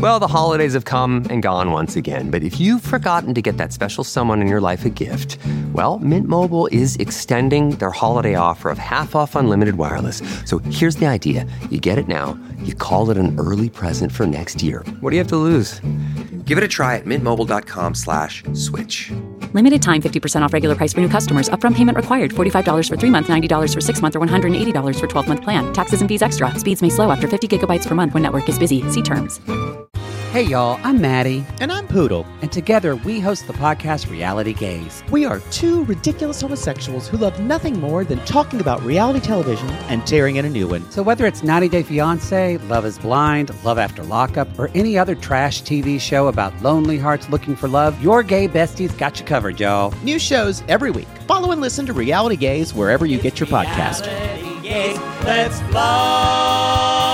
Well, the holidays have come and gone once again, but if you've forgotten to get that special someone in your life a gift, well, Mint Mobile is extending their holiday offer of half off unlimited wireless. So here's the idea. You get it now, you call it an early present for next year. What do you have to lose? Give it a try at mintmobile.com/switch. Limited time 50% off regular price for new customers. Upfront payment required. $45 for 3 months, $90 for 6 months, or $180 for 12-month plan. Taxes and fees extra. Speeds may slow after 50 gigabytes per month when network is busy. See terms. Hey y'all, I'm Maddie. And I'm Poodle. And together we host the podcast Reality Gaze. We are two ridiculous homosexuals who love nothing more than talking about reality television and tearing in a new one. So whether it's 90 Day Fiancé, Love is Blind, Love After Lockup, or any other trash TV show about lonely hearts looking for love, your gay besties got you covered, y'all. New shows every week. Follow and listen to Reality Gaze wherever you get your podcast. Reality Gaze, let's love.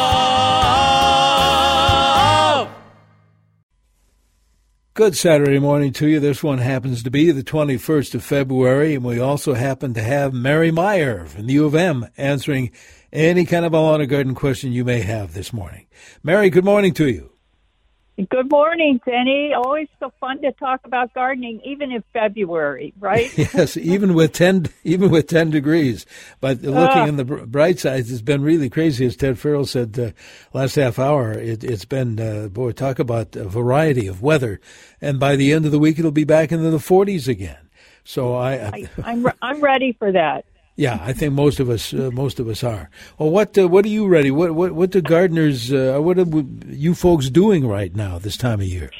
Good Saturday morning to you. This one happens to be the 21st of February, and we also happen to have Mary Meyer from the U of M answering any kind of a lawn or garden question you may have this morning. Mary, good morning to you. Good morning, Denny. Always so fun to talk about gardening, even in February, right? Yes, even with 10 degrees. But looking on the bright side, it's been really crazy, as Ted Farrell said last half hour. It's been, boy, talk about a variety of weather. And by the end of the week, it'll be back into the 40s again. So I'm ready for that. Yeah, I think most of us are. Well, what are you ready? What do gardeners? What are you folks doing right now this time of year?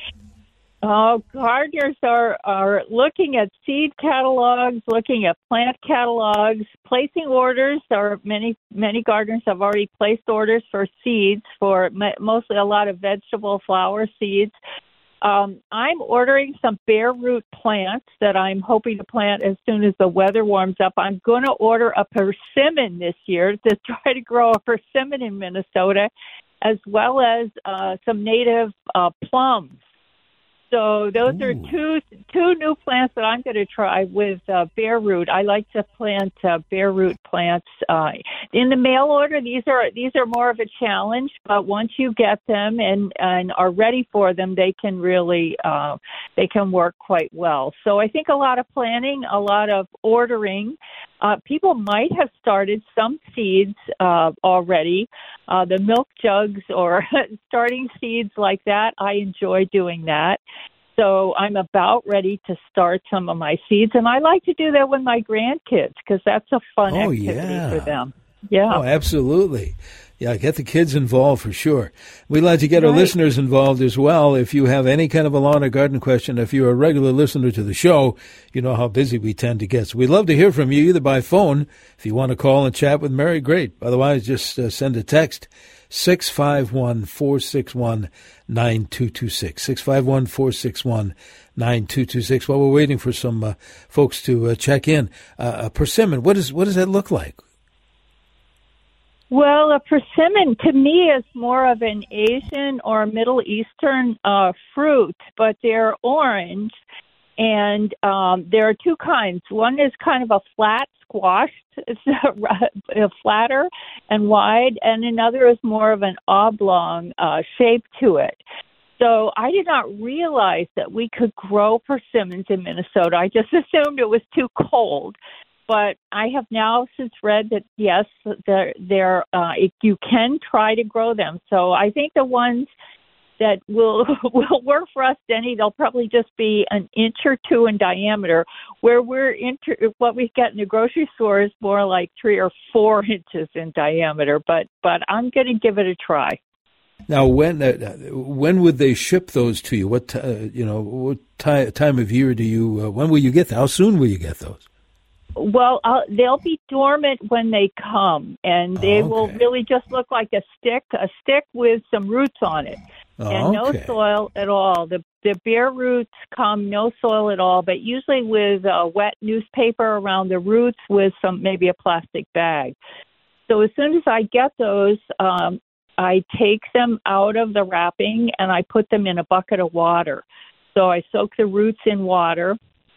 Gardeners are looking at seed catalogs, looking at plant catalogs, placing orders. Many gardeners have already placed orders for seeds for mostly a lot of vegetable flower seeds. I'm ordering some bare root plants that I'm hoping to plant as soon as the weather warms up. I'm going to order a persimmon this year to try to grow a persimmon in Minnesota, as well as some native plums. So those are two new plants that I'm going to try with bare root. I like to plant bare root plants in the mail order. These are more of a challenge, but once you get them and are ready for them, they can really they can work quite well. So I think a lot of planning, a lot of ordering. People might have started some seeds already, the milk jugs or starting seeds like that. I enjoy doing that. So I'm about ready to start some of my seeds. And I like to do that with my grandkids because that's a fun activity for them. Yeah. Oh, absolutely. Yeah, get the kids involved for sure. We'd like to get our listeners involved as well. If you have any kind of a lawn or garden question, if you're a regular listener to the show, you know how busy we tend to get. So we'd love to hear from you either by phone. If you want to call and chat with Mary, great. Otherwise, just send a text, 651-461-9226. 651-461-9226. While we're waiting for some folks to check in, a persimmon, what does that look like? Well, a persimmon to me is more of an Asian or Middle Eastern fruit, but they're orange, and there are two kinds. One is kind of a flat squash, it's flatter and wide, and another is more of an oblong shape to it. So I did not realize that we could grow persimmons in Minnesota. I just assumed it was too cold. But I have now since read that, yes, you can try to grow them. So I think the ones that will work for us, Denny, they'll probably just be an inch or two in diameter, where what we get in the grocery store is more like 3 or 4 inches in diameter. But I'm going to give it a try. Now, when would they ship those to you? What time of year do you? When will you get them? How soon will you get those? Well, they'll be dormant when they come, and they will really just look like a stick with some roots on it, and no soil at all. The bare roots come no soil at all, but usually with wet newspaper around the roots with maybe a plastic bag. So as soon as I get those, I take them out of the wrapping and I put them in a bucket of water. So I soak the roots in water.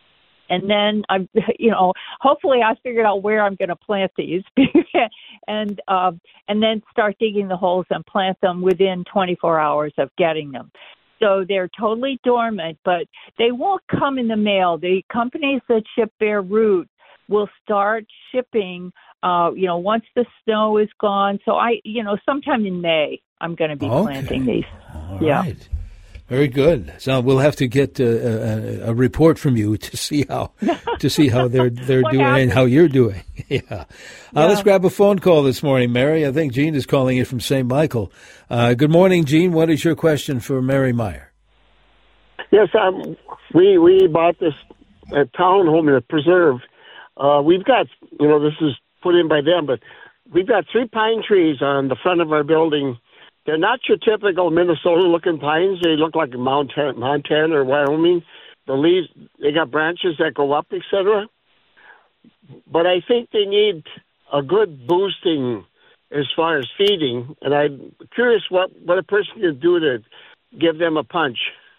And then hopefully I figured out where I'm going to plant these, and then start digging the holes and plant them within 24 hours of getting them. So they're totally dormant, but they won't come in the mail. The companies that ship bare root will start shipping, once the snow is gone. So sometime in May, I'm going to be planting these. All right. Very good. So we'll have to get a report from you to see how they're doing and how you're doing. Yeah. Let's grab a phone call this morning, Mary. I think Jean is calling you from St. Michael. Good morning, Jean. What is your question for Mary Meyer? Yes, we bought this townhome in a preserve. We've got, this is put in by them, but we've got 3 pine trees on the front of our building. They're not your typical Minnesota-looking pines. They look like Montana or Wyoming. The leaves, they got branches that go up, etc. But I think they need a good boosting as far as feeding, and I'm curious what a person can do to give them a punch.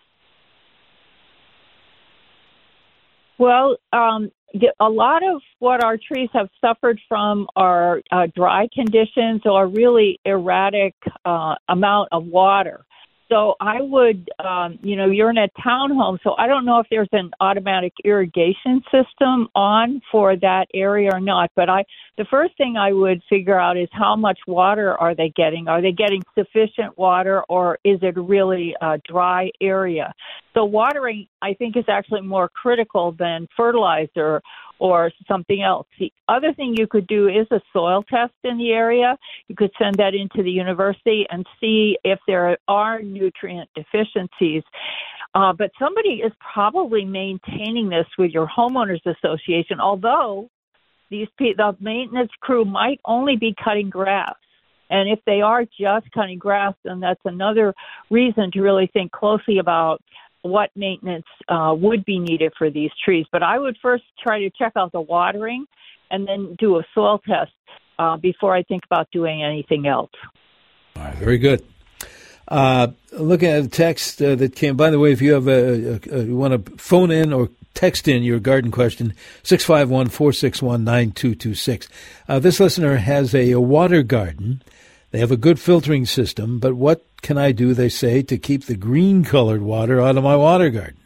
Well, a lot of what our trees have suffered from are dry conditions or really erratic amount of water. So I would, you're in a townhome, so I don't know if there's an automatic irrigation system on for that area or not. But the first thing I would figure out is how much water are they getting? Are they getting sufficient water, or is it really a dry area? So watering, I think, is actually more critical than fertilizer or something else. The other thing you could do is a soil test in the area. You could send that into the university and see if there are nutrient deficiencies. But somebody is probably maintaining this with your homeowners association, although the maintenance crew might only be cutting grass. And if they are just cutting grass, then that's another reason to really think closely about what maintenance would be needed for these trees. But I would first try to check out the watering and then do a soil test before I think about doing anything else. All right, very good. Looking at a text that came, by the way, if you have you want to phone in or text in your garden question, 651-461-9226. This listener has a water garden. They have a good filtering system, but what can I do, they say, to keep the green-colored water out of my water garden?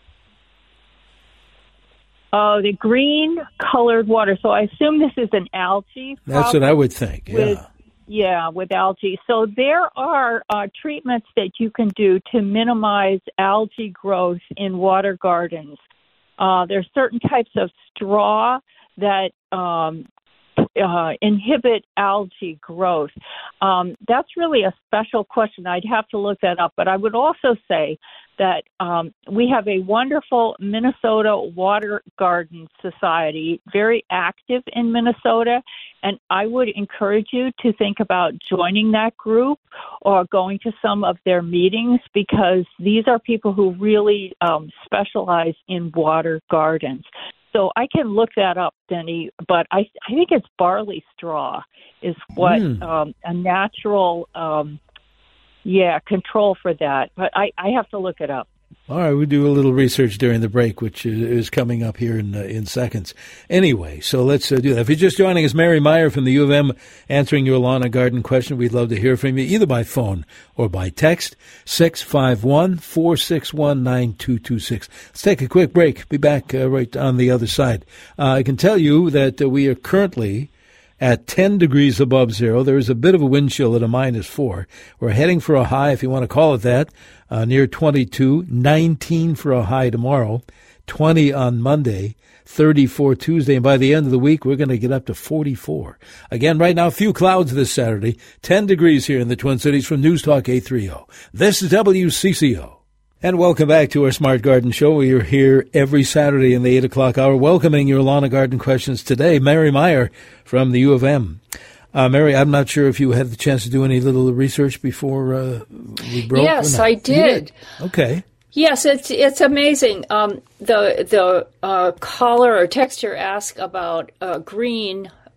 The green-colored water. So I assume this is an algae problem. That's what I would think, with algae. So there are treatments that you can do to minimize algae growth in water gardens. There's certain types of straw that inhibit algae growth. That's really a special question. I'd have to look that up. But I would also say that we have a wonderful Minnesota Water Garden Society, very active in Minnesota, and I would encourage you to think about joining that group or going to some of their meetings, because these are people who really specialize in water gardens. So I can look that up, Denny, but I think it's barley straw is what a natural control for that. But I have to look it up. All right, we'll do a little research during the break, which is coming up here in seconds. Anyway, so let's do that. If you're just joining us, Mary Meyer from the U of M answering your lawn and garden question. We'd love to hear from you, either by phone or by text, 651-461-9226. Let's take a quick break. Be back right on the other side. I can tell you that we are currently at 10 degrees above zero. There is a bit of a wind chill at a -4. We're heading for a high, if you want to call it that, near 22, 19 for a high tomorrow, 20 on Monday, 34 Tuesday, and by the end of the week, we're going to get up to 44. Again, right now, few clouds this Saturday, 10 degrees here in the Twin Cities from News Talk 830. This is WCCO. And welcome back to our Smart Garden Show. We are here every Saturday in the 8 o'clock hour, welcoming your lawn and garden questions today. Mary Meyer from the U of M. Mary, I'm not sure if you had the chance to do any little research before we broke. Yes, I did. Okay. Yes, it's amazing. The caller or texter asked about green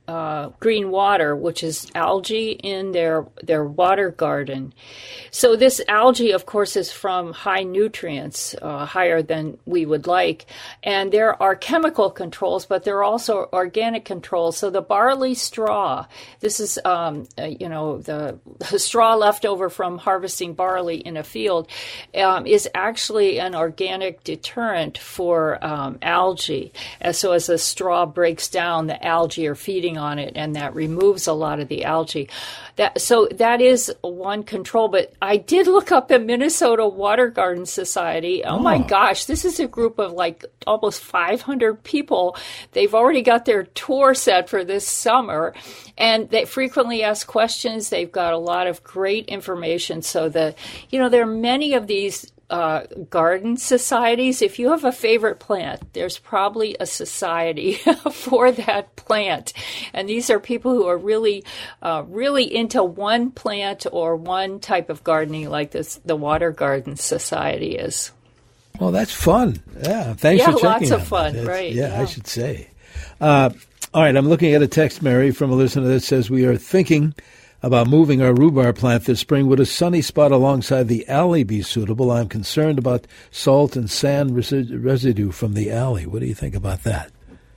green water, which is algae in their water garden. So this algae, of course, is from high nutrients, higher than we would like. And there are chemical controls, but there are also organic controls. So the barley straw, this is, the straw left over from harvesting barley in a field, is actually an organic deterrent for algae. So as the straw breaks down, the algae are feeding on it, and that removes a lot of the algae. So that is one control. But I did look up the Minnesota Water Garden Society. Oh my gosh, this is a group of like almost 500 people. They've already got their tour set for this summer, and they frequently ask questions. They've got a lot of great information. So there are many of these garden societies. If you have a favorite plant, there's probably a society for that plant. And these are people who are really into one plant or one type of gardening, like the Water Garden Society is. Well, that's fun. Yeah, thanks for checking lots of on fun, that. right? Yeah, I should say. All right, I'm looking at a text, Mary, from a listener that says we are thinking about moving our rhubarb plant this spring. Would a sunny spot alongside the alley be suitable? I'm concerned about salt and sand residue from the alley. What do you think about that?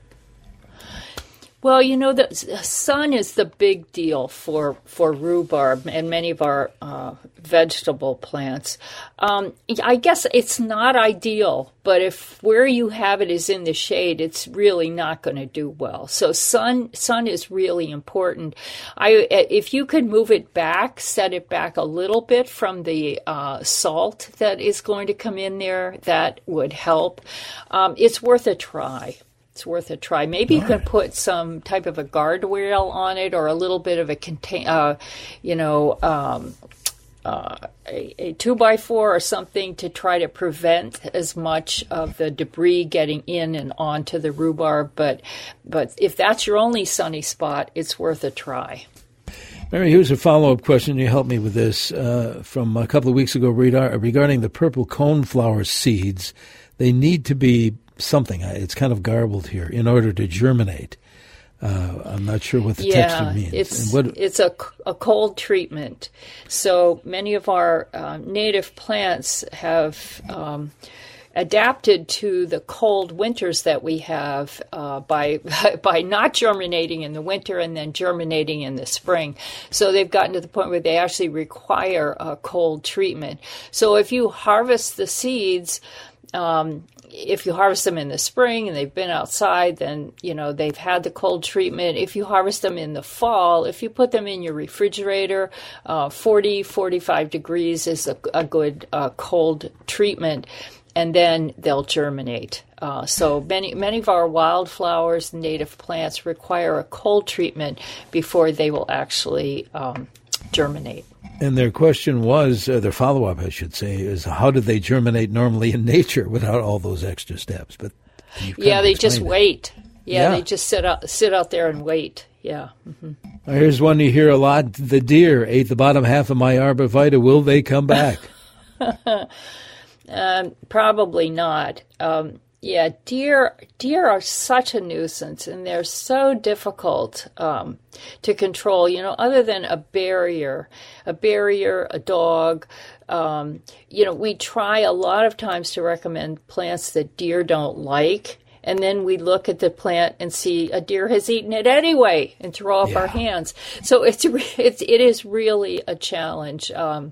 Well, the sun is the big deal for rhubarb and many of our vegetable plants. I guess it's not ideal, but if where you have it is in the shade, it's really not going to do well. So sun is really important. If you could move it back, set it back a little bit from the salt that is going to come in there, that would help. It's worth a try. It's worth a try. Maybe you can put some type of a guardrail on it, or a little bit of a a 2x4 or something to try to prevent as much of the debris getting in and onto the rhubarb. But if that's your only sunny spot, it's worth a try. Mary, here's a follow-up question. You helped me with this from a couple of weeks ago regarding the purple coneflower seeds. They need to be something. It's kind of garbled here, in order to germinate. I'm not sure what the texture means. It's a cold treatment. So many of our native plants have adapted to the cold winters that we have by not germinating in the winter and then germinating in the spring. So they've gotten to the point where they actually require a cold treatment. So if you harvest the seeds, if you harvest them in the spring and they've been outside, then, they've had the cold treatment. If you harvest them in the fall, if you put them in your refrigerator, 45 degrees is a good cold treatment, and then they'll germinate. So many of our wildflowers, native plants, require a cold treatment before they will actually germinate. And their question was, their follow-up, I should say, is how do they germinate normally in nature without all those extra steps? But they just wait. Yeah, they just sit out there and wait. Yeah. Mm-hmm. Here's one you hear a lot. The deer ate the bottom half of my arborvitae. Will they come back? Probably not. Deer are such a nuisance, and they're so difficult to control. Other than a barrier, a dog. We try a lot of times to recommend plants that deer don't like, and then we look at the plant and see a deer has eaten it anyway, and throw up our hands. So it is really a challenge.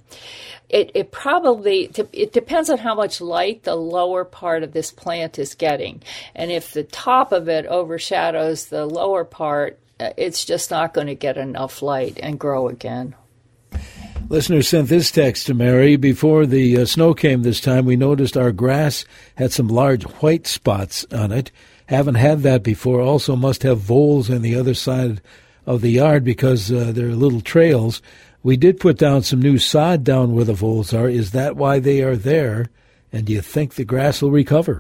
It depends on how much light the lower part of this plant is getting. And if the top of it overshadows the lower part, it's just not going to get enough light and grow again. Listener sent this text to Mary. Before the snow came this time, we noticed our grass had some large white spots on it. Haven't had that before. Also must have voles on the other side of the yard because there are little trails. We did put down some new sod down where the voles are. Is that why they are there? And do you think the grass will recover?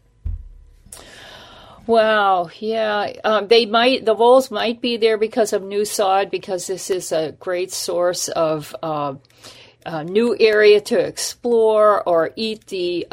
Wow, yeah. The voles might be there because of new sod, because this is a great source of new area to explore, or eat the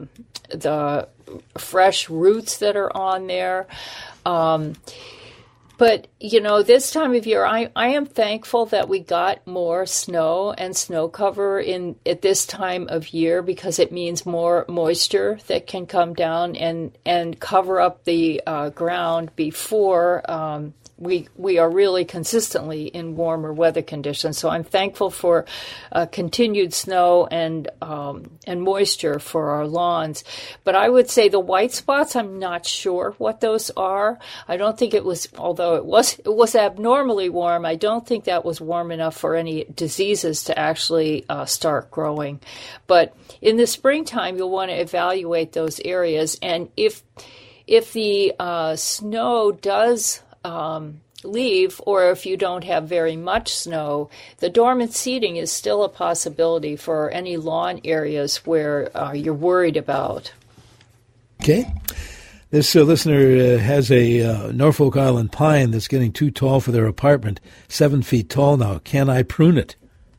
fresh roots that are on there. But, this time of year, I am thankful that we got more snow and snow cover at this time of year, because it means more moisture that can come down and cover up the ground before we are really consistently in warmer weather conditions. So I'm thankful for continued snow and moisture for our lawns. But I would say the white spots, I'm not sure what those are. I don't think it was, although it was abnormally warm, I don't think that was warm enough for any diseases to actually start growing. But in the springtime, you'll want to evaluate those areas. And if the snow does leave, or if you don't have very much snow, the dormant seeding is still a possibility for any lawn areas where you're worried about. Okay. This listener has a Norfolk Island pine that's getting too tall for their apartment, 7 feet tall now. Can I prune it?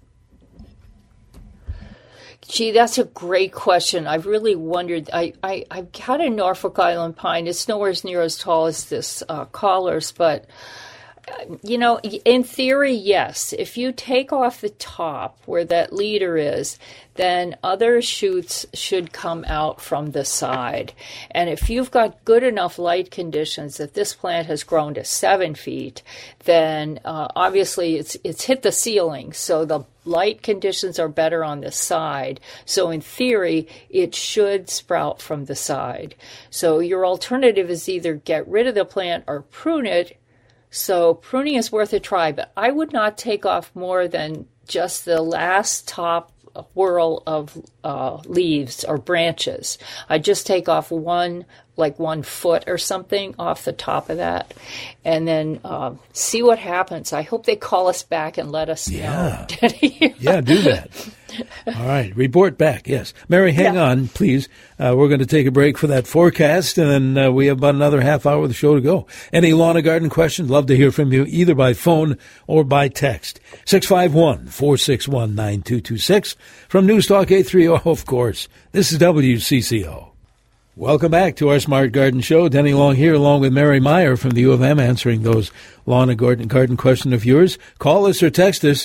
Gee, that's a great question. I've really wondered. I've got a Norfolk Island pine. It's nowhere near as tall as this collar's, but, in theory, yes. If you take off the top where that leader is, then other shoots should come out from the side. And if you've got good enough light conditions that this plant has grown to 7 feet, then obviously it's hit the ceiling. So the light conditions are better on the side. So in theory, it should sprout from the side. So your alternative is either get rid of the plant or prune it. So pruning is worth a try, but I would not take off more than just the last top whirl of leaves or branches. I just take off 1 foot or something off the top of that, and then see what happens. I hope they call us back and let us know. Yeah, do that. All right, report back, yes. Mary, hang on, please. We're going to take a break for that forecast, and then we have about another half hour of the show to go. Any lawn and garden questions? Love to hear from you, either by phone or by text. 651-461-9226. From News Talk 830, of course. This is WCCO. Welcome back to our Smart Garden Show. Denny Long here, along with Mary Meyer from the U of M, answering those lawn and garden questions of yours. Call us or text us,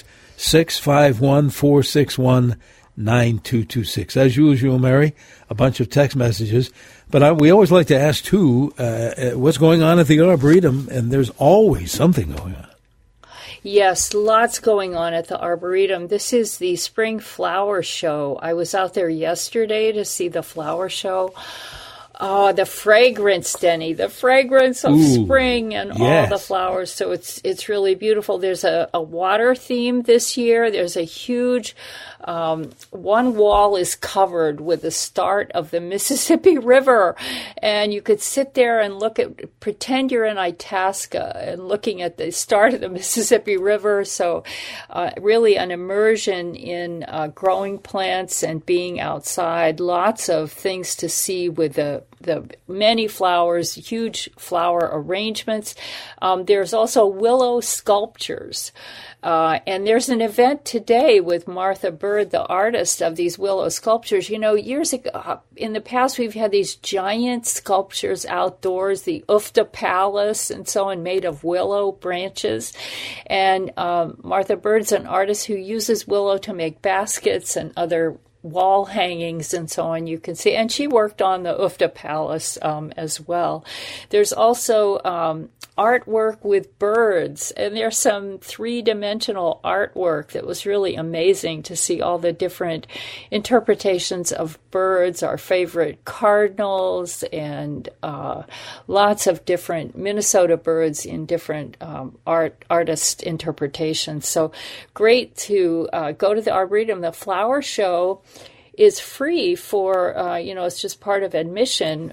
651-461-9226. As usual, Mary, a bunch of text messages. But we always like to ask, too, what's going on at the Arboretum, and there's always something going on. Yes, lots going on at the Arboretum. This is the Spring Flower Show. I was out there yesterday to see the flower show. Oh, the fragrance, Denny, the fragrance of spring and all the flowers. So it's really beautiful. There's a water theme this year. There's a huge, one wall is covered with the start of the Mississippi River. And you could sit there and pretend you're in Itasca and looking at the start of the Mississippi River. So really an immersion in growing plants and being outside. Lots of things to see with the many flowers, huge flower arrangements. There's also willow sculptures. And there's an event today with Martha Bird, the artist of these willow sculptures. Years ago, in the past, we've had these giant sculptures outdoors, the Ufta Palace and so on, made of willow branches. And Martha Bird's an artist who uses willow to make baskets and other wall hangings and so on, you can see. And she worked on the Ufta Palace as well. There's also artwork with birds, and there's some three-dimensional artwork that was really amazing to see all the different interpretations of birds, our favorite cardinals, and lots of different Minnesota birds in different artist interpretations. So great to go to the Arboretum. The flower show is free for, it's just part of admission.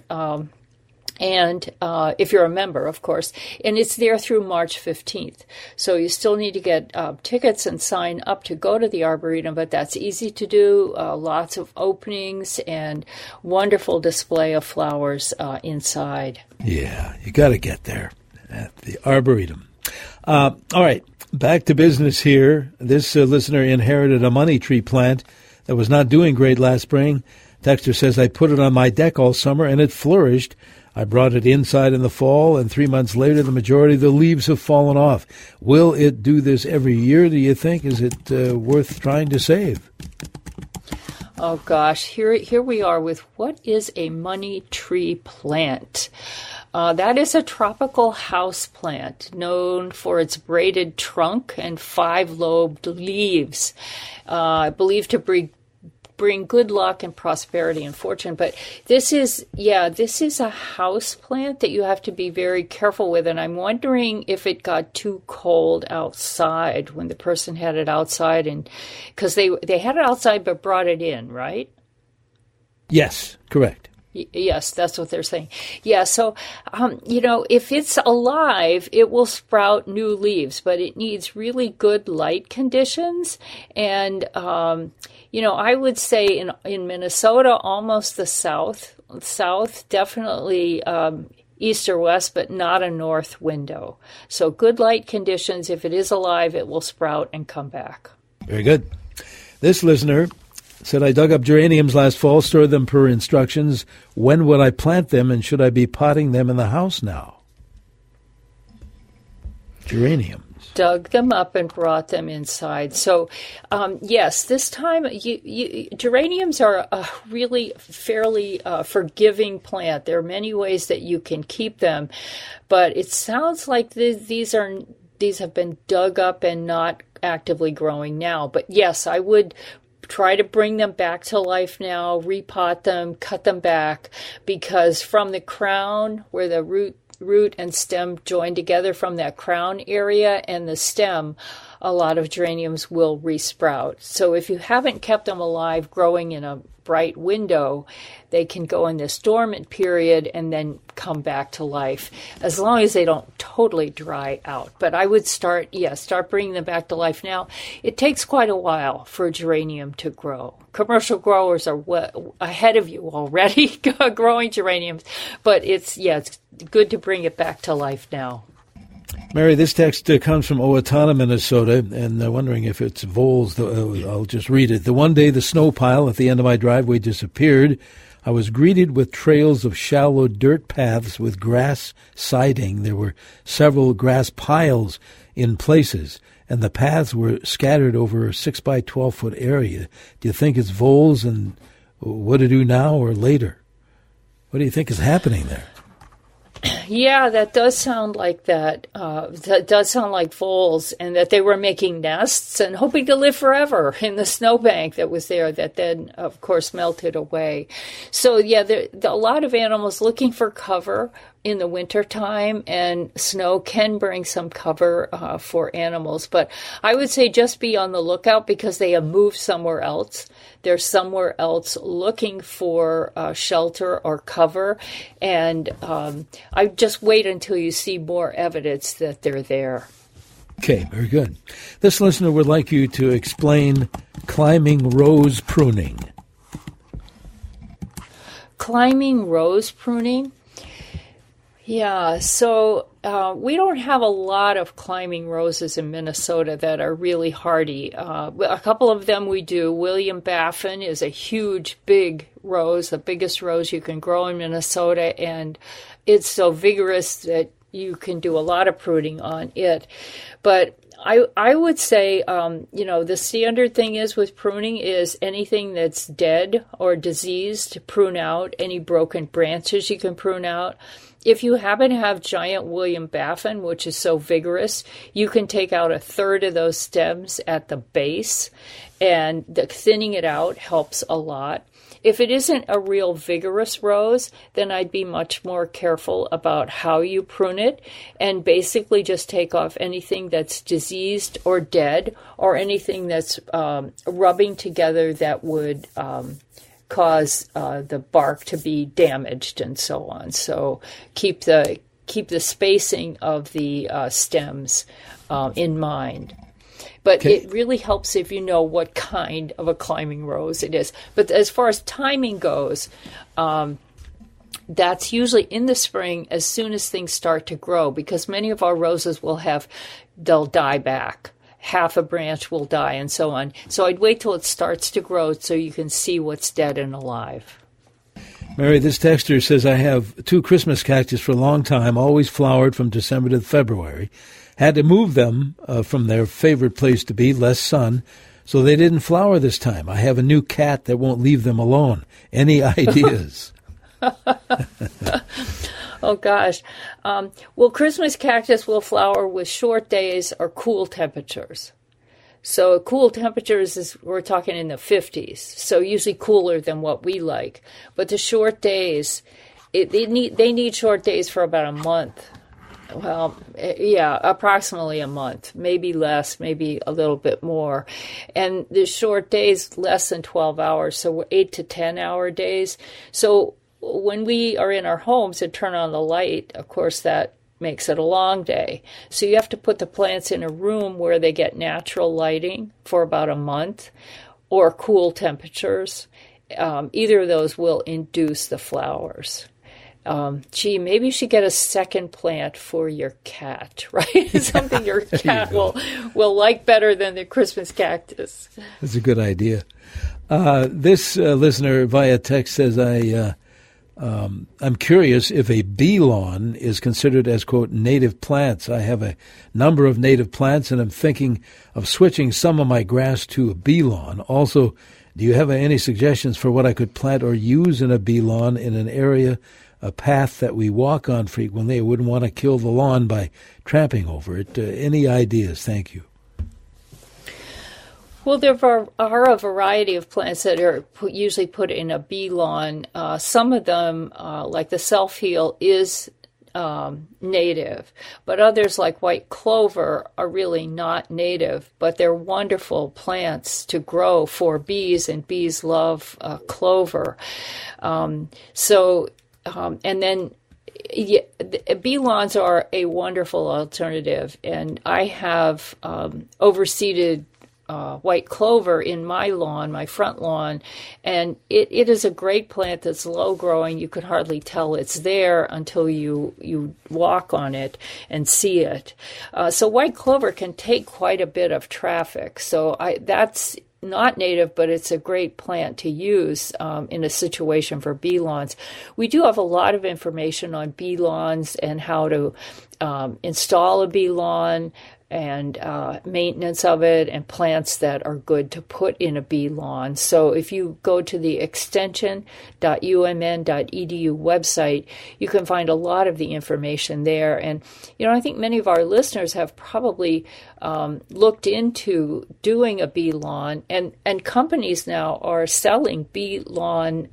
And if you're a member, of course, and it's there through March 15th. So you still need to get tickets and sign up to go to the Arboretum, but that's easy to do. Lots of openings and wonderful display of flowers inside. Yeah, you got to get there at the Arboretum. All right, back to business here. This listener inherited a money tree plant that was not doing great last spring. Texter says, I put it on my deck all summer and it flourished. I brought it inside in the fall, and 3 months later, the majority of the leaves have fallen off. Will it do this every year, do you think? Is it worth trying to save? Oh, gosh. Here we are with what is a money tree plant. That is a tropical house plant known for its braided trunk and 5-lobed leaves, believed to bring good luck and prosperity and fortune. But this is a house plant that you have to be very careful with. And I'm wondering if it got too cold outside when the person had it outside, and because they had it outside but brought it in, right? Yes, correct. Yes, that's what they're saying. Yeah, so, if it's alive, it will sprout new leaves, but it needs really good light conditions. And, I would say in Minnesota, almost the south, definitely east or west, but not a north window. So good light conditions. If it is alive, it will sprout and come back. Very good. This listener said, I dug up geraniums last fall, stored them per instructions. When would I plant them, and should I be potting them in the house now? Geraniums. Dug them up and brought them inside. So, yes, this time geraniums are a really fairly forgiving plant. There are many ways that you can keep them, but it sounds like these have been dug up and not actively growing now. But yes, I would try to bring them back to life now, repot them, cut them back, because from the crown where the root and stem join together, from that crown area and the stem, a lot of geraniums will resprout. So if you haven't kept them alive growing in a bright window, they can go in this dormant period and then come back to life, as long as they don't totally dry out. But I would start bringing them back to life now. It takes quite a while for a geranium to grow. Commercial growers are ahead of you already growing geraniums, but it's good to bring it back to life now. Mary, this text comes from Owatonna, Minnesota, and wondering if it's voles. I'll just read it. The one day the snow pile at the end of my driveway disappeared, I was greeted with trails of shallow dirt paths with grass siding. There were several grass piles in places, and the paths were scattered over a 6 by 12 foot area. Do you think it's voles, and what to do now or later? What do you think is happening there? Yeah, that does sound like that. That does sound like voles, and that they were making nests and hoping to live forever in the snowbank that was there that then, of course, melted away. So, yeah, there a lot of animals looking for cover in the wintertime, and snow can bring some cover for animals. But I would say just be on the lookout, because they have moved somewhere else. They're somewhere else looking for shelter or cover. And I just wait until you see more evidence that they're there. Okay, very good. This listener would like you to explain climbing rose pruning. Climbing rose pruning? Yeah, so we don't have a lot of climbing roses in Minnesota that are really hardy. A couple of them we do. William Baffin is a huge, big rose, the biggest rose you can grow in Minnesota, and it's so vigorous that you can do a lot of pruning on it. But I would say, the standard thing is with pruning is anything that's dead or diseased, prune out. Any broken branches you can prune out. If you happen to have giant William Baffin, which is so vigorous, you can take out a third of those stems at the base, and thinning it out helps a lot. If it isn't a real vigorous rose, then I'd be much more careful about how you prune it, and basically just take off anything that's diseased or dead, or anything that's rubbing together that would cause the bark to be damaged and so on. So keep the spacing of the stems in mind. But okay. It really helps if you know what kind of a climbing rose it is. But as far as timing goes, that's usually in the spring as soon as things start to grow, because many of our roses they'll die back. Half a branch will die and so on. So I'd wait till it starts to grow so you can see what's dead and alive. Mary, this texter says, I have 2 Christmas cactus for a long time, always flowered from December to February. Had to move them from their favorite place to be, less sun, so they didn't flower this time. I have a new cat that won't leave them alone. Any ideas? Oh, gosh. Well, Christmas cactus will flower with short days or cool temperatures. So cool temperatures is, we're talking in the 50s, so usually cooler than what we like. But the short days, they need short days for about a month. Well, yeah, approximately a month, maybe less, maybe a little bit more. And the short days, less than 12 hours, so we're 8 to 10-hour days. So when we are in our homes and turn on the light, of course, that makes it a long day. So you have to put the plants in a room where they get natural lighting for about a month, or cool temperatures. Either of those will induce the flowers. Maybe you should get a second plant for your cat, right? Something your cat will like better than the Christmas cactus. That's a good idea. This listener via text says, I'm curious if a bee lawn is considered as, quote, native plants. I have a number of native plants, and I'm thinking of switching some of my grass to a bee lawn. Also, do you have any suggestions for what I could plant or use in a bee lawn in an area, a path that we walk on frequently? I wouldn't want to kill the lawn by tramping over it. Any ideas? Thank you. Well, there are a variety of plants that are usually put in a bee lawn. Some of them, like the self-heal, is native, but others, like white clover, are really not native, but they're wonderful plants to grow for bees, and bees love clover. And then bee lawns are a wonderful alternative, and I have overseeded white clover in my lawn, my front lawn, and it is a great plant that's low growing. You could hardly tell it's there until you walk on it and see it. So white clover can take quite a bit of traffic. So that's not native, but it's a great plant to use in a situation for bee lawns. We do have a lot of information on bee lawns and how to install a bee lawn, and maintenance of it, and plants that are good to put in a bee lawn. So if you go to the extension.umn.edu website, you can find a lot of the information there. And, I think many of our listeners have probably looked into doing a bee lawn, and companies now are selling bee lawn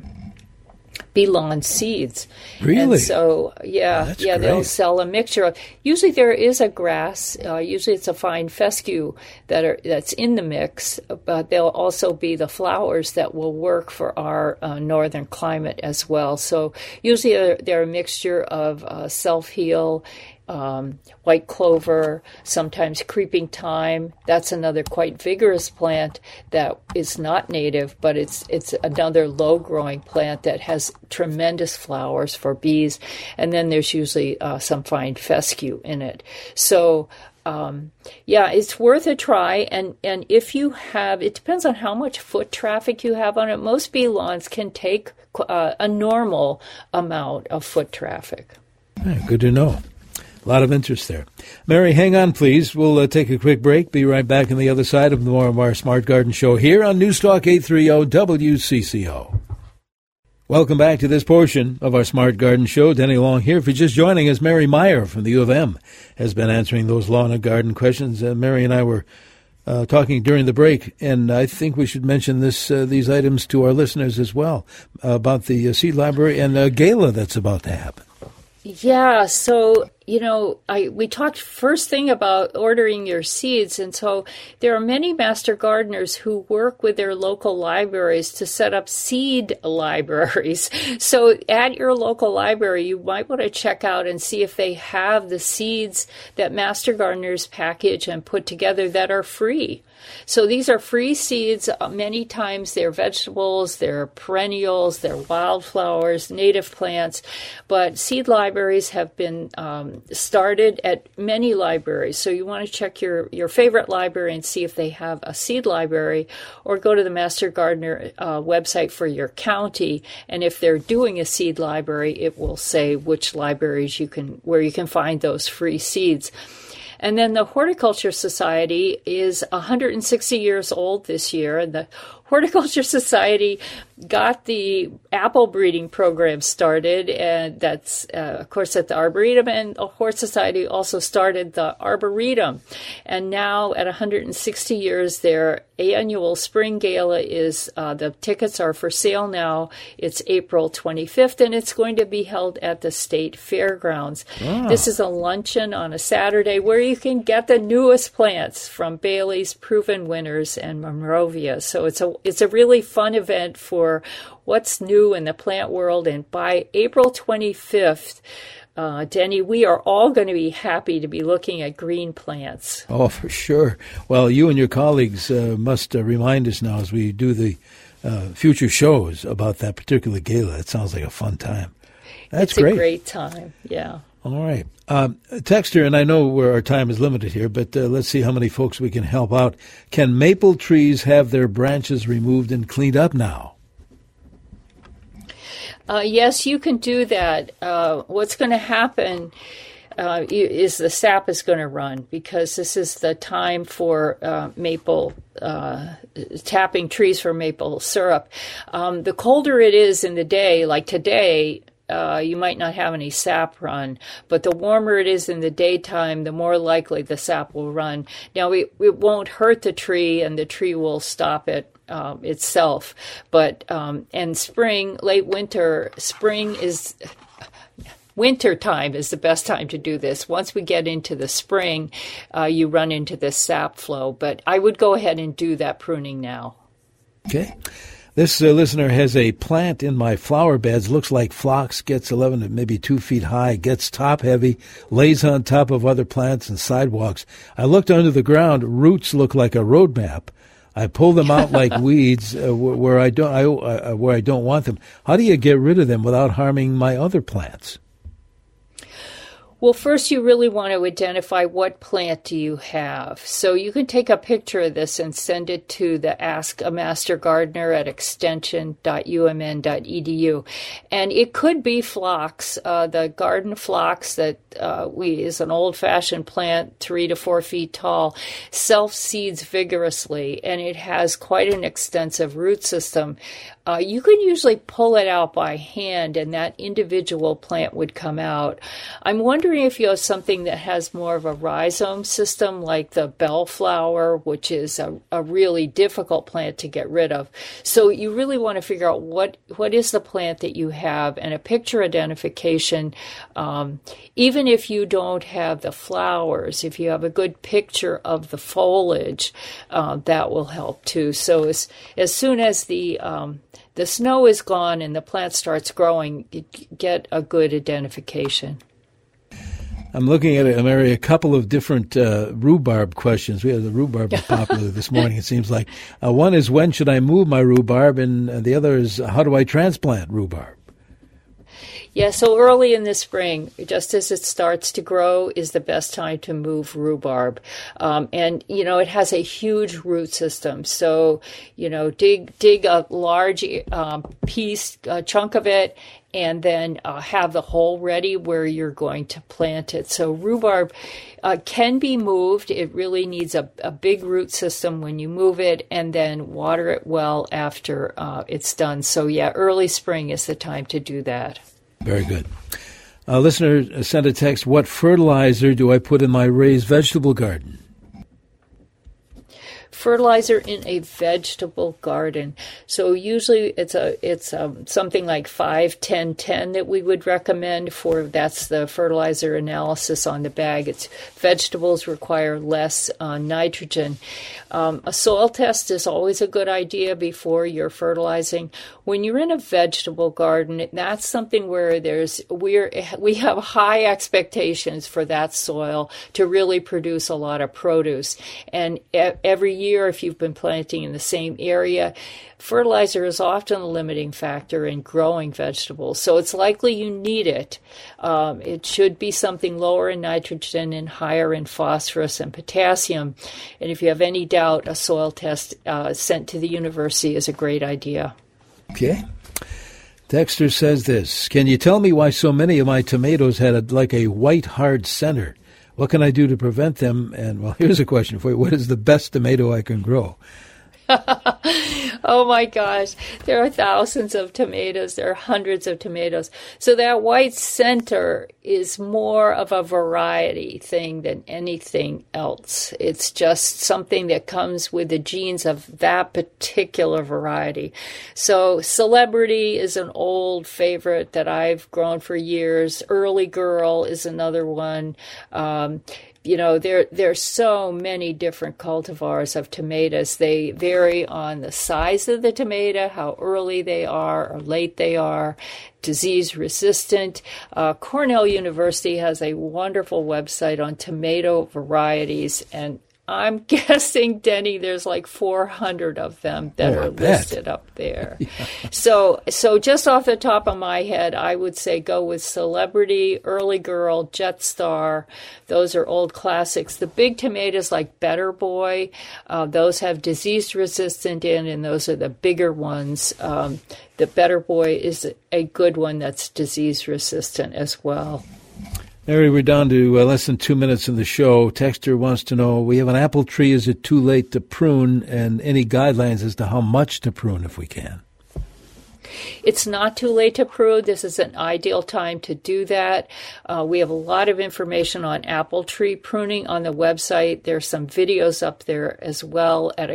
seeds. Really? And so, they'll sell a mixture of. Usually there is a grass. Usually it's a fine fescue that's in the mix, but there'll also be the flowers that will work for our northern climate as well. So usually they're a mixture of self-heal, white clover, sometimes creeping thyme. That's another quite vigorous plant that is not native, but it's another low-growing plant that has tremendous flowers for bees. And then there's usually some fine fescue in it. So it's worth a try. And if you have, it depends on how much foot traffic you have on it. Most bee lawns can take a normal amount of foot traffic. Good to know. A lot of interest there. Mary, hang on, please. We'll take a quick break. Be right back on the other side of more of our Smart Garden Show here on Newstalk 830 WCCO. Welcome back to this portion of our Smart Garden Show. Denny Long here. If you're just joining us, Mary Meyer from the U of M has been answering those lawn and garden questions. Mary and I were talking during the break, and I think we should mention these items to our listeners as well about the seed library and the gala that's about to happen. Yeah, so, we talked first thing about ordering your seeds, and so there are many master gardeners who work with their local libraries to set up seed libraries. So at your local library, you might want to check out and see if they have the seeds that master gardeners package and put together that are free. So these are free seeds. Many times they're vegetables, they're perennials, they're wildflowers, native plants. But seed libraries have been started at many libraries. So you want to check your favorite library and see if they have a seed library, or go to the Master Gardener website for your county. And if they're doing a seed library, it will say which libraries where you can find those free seeds. And then the Horticulture Society is 160 years old this year, and the Horticulture Society got the apple breeding program started, and that's, of course, at the Arboretum, and the Hort Society also started the Arboretum. And now, at 160 years, their annual spring gala is, the tickets are for sale now. It's April 25th, and it's going to be held at the State Fairgrounds. Oh. This is a luncheon on a Saturday where you can get the newest plants from Bailey's, Proven Winners, and Monrovia. So it's a really fun event for what's new in the plant world. And by April 25th, Denny, we are all going to be happy to be looking at green plants. Oh, for sure. Well, you and your colleagues must remind us now as we do the future shows about that particular gala. It sounds like a fun time. That's great. It's a great time, yeah. All right. Texter, and I know where our time is limited here, but let's see how many folks we can help out. Can maple trees have their branches removed and cleaned up now? Yes, you can do that. What's going to happen is the sap is going to run, because this is the time for maple, tapping trees for maple syrup. The colder it is in the day, like today, you might not have any sap run, but the warmer it is in the daytime, the more likely the sap will run. Now, it won't hurt the tree, and the tree will stop it itself. But and spring, late winter, winter time is the best time to do this. Once we get into the spring, you run into this sap flow. But I would go ahead and do that pruning now. Okay. This listener has a plant in my flower beds, looks like phlox, gets 11 to maybe 2 feet high, gets top heavy, lays on top of other plants and sidewalks. I looked under the ground, roots look like a road map. I pull them out like weeds where I don't want them. How do you get rid of them without harming my other plants? Well, first you really want to identify what plant do you have. So you can take a picture of this and send it to the Ask a Master Gardener at extension.umn.edu. And it could be phlox, the garden phlox that is an old-fashioned plant, 3 to 4 feet tall, self-seeds vigorously, and it has quite an extensive root system. You can usually pull it out by hand, and that individual plant would come out. I'm wondering if you have something that has more of a rhizome system, like the bellflower, which is a really difficult plant to get rid of. So you really want to figure out what is the plant that you have, and a picture identification. Even if you don't have the flowers, if you have a good picture of the foliage, that will help too. So as soon as the snow is gone and the plant starts growing, you get a good identification. I'm looking at Mary, a couple of different rhubarb questions. We have the rhubarb was popular this morning, it seems like. One is, when should I move my rhubarb? And the other is, how do I transplant rhubarb? Yeah, so early in the spring, just as it starts to grow, is the best time to move rhubarb. And, it has a huge root system. So, dig a large chunk of it, and then have the hole ready where you're going to plant it. So rhubarb can be moved. It really needs a big root system when you move it, and then water it well after it's done. So, yeah, early spring is the time to do that. Very good. A listener sent a text, what fertilizer do I put in my raised vegetable garden? Fertilizer in a vegetable garden. So usually it's something like 5-10-10 that we would recommend for. That's the fertilizer analysis on the bag. Vegetables require less nitrogen. A soil test is always a good idea before you're fertilizing. When you're in a vegetable garden, that's something where we have high expectations for that soil to really produce a lot of produce. And every year year if you've been planting in the same area. Fertilizer is often a limiting factor in growing vegetables, so it's likely you need it. It should be something lower in nitrogen and higher in phosphorus and potassium. And if you have any doubt, a soil test sent to the university is a great idea. Okay. Dexter says this: can you tell me why so many of my tomatoes had a white hard center? What can I do to prevent them? And, well, here's a question for you. What is the best tomato I can grow? Oh my gosh, there are thousands of tomatoes. There are hundreds of tomatoes. So that white center is more of a variety thing than anything else. It's just something that comes with the genes of that particular variety. So Celebrity is an old favorite that I've grown for years. Early Girl is another one. There's so many different cultivars of tomatoes. They vary on the size of the tomato, how early they are or late they are, disease resistant. Cornell University has a wonderful website on tomato varieties, and I'm guessing, Denny, there's like 400 of them that are listed up there. Yeah. So just off the top of my head, I would say go with Celebrity, Early Girl, Jetstar. Those are old classics. The big tomatoes like Better Boy, those have disease resistant in, and those are the bigger ones. The Better Boy is a good one that's disease resistant as well. Mary, we're down to less than 2 minutes in the show. Texter wants to know, we have an apple tree. Is it too late to prune? And any guidelines as to how much to prune if we can? It's not too late to prune. This is an ideal time to do that. We have a lot of information on apple tree pruning on the website. There's some videos up there as well at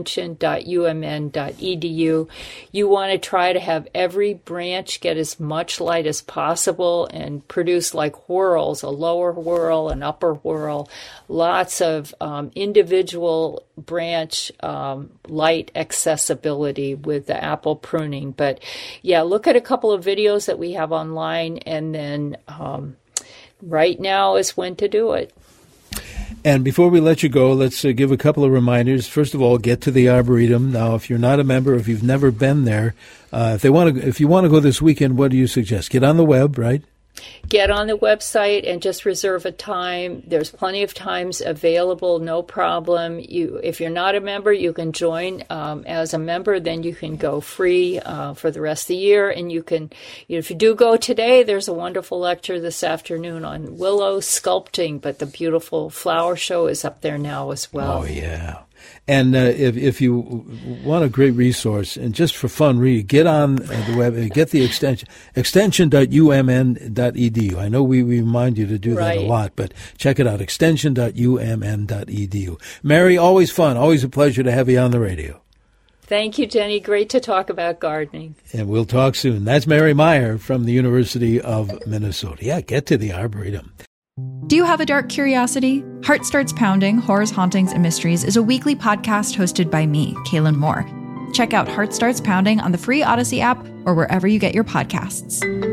extension.umn.edu. You want to try to have every branch get as much light as possible and produce like whorls, a lower whorl, an upper whorl, lots of individual branch light accessibility with the apple pruning. But yeah, look at a couple of videos that we have online, and then right now is when to do it. And before we let you go, let's give a couple of reminders. First of all, get to the Arboretum. Now, if you're not a member, if you've never been there, if you want to go this weekend, what do you suggest? Get on the web, right? Get on the website and just reserve a time. There's plenty of times available, no problem. If you're not a member, you can join as a member. Then you can go free for the rest of the year. And you can, if you do go today, there's a wonderful lecture this afternoon on willow sculpting, but the beautiful flower show is up there now as well. Oh, yeah. And if you want a great resource, and just for fun, get on the web and get the extension.umn.edu. I know we remind you to do that a lot, but check it out, extension.umn.edu. Mary, always fun, always a pleasure to have you on the radio. Thank you, Jenny. Great to talk about gardening. And we'll talk soon. That's Mary Meyer from the University of Minnesota. Yeah, get to the Arboretum. Do you have a dark curiosity? Heart Starts Pounding, Horrors, Hauntings, and Mysteries is a weekly podcast hosted by me, Kaylin Moore. Check out Heart Starts Pounding on the free Odyssey app or wherever you get your podcasts.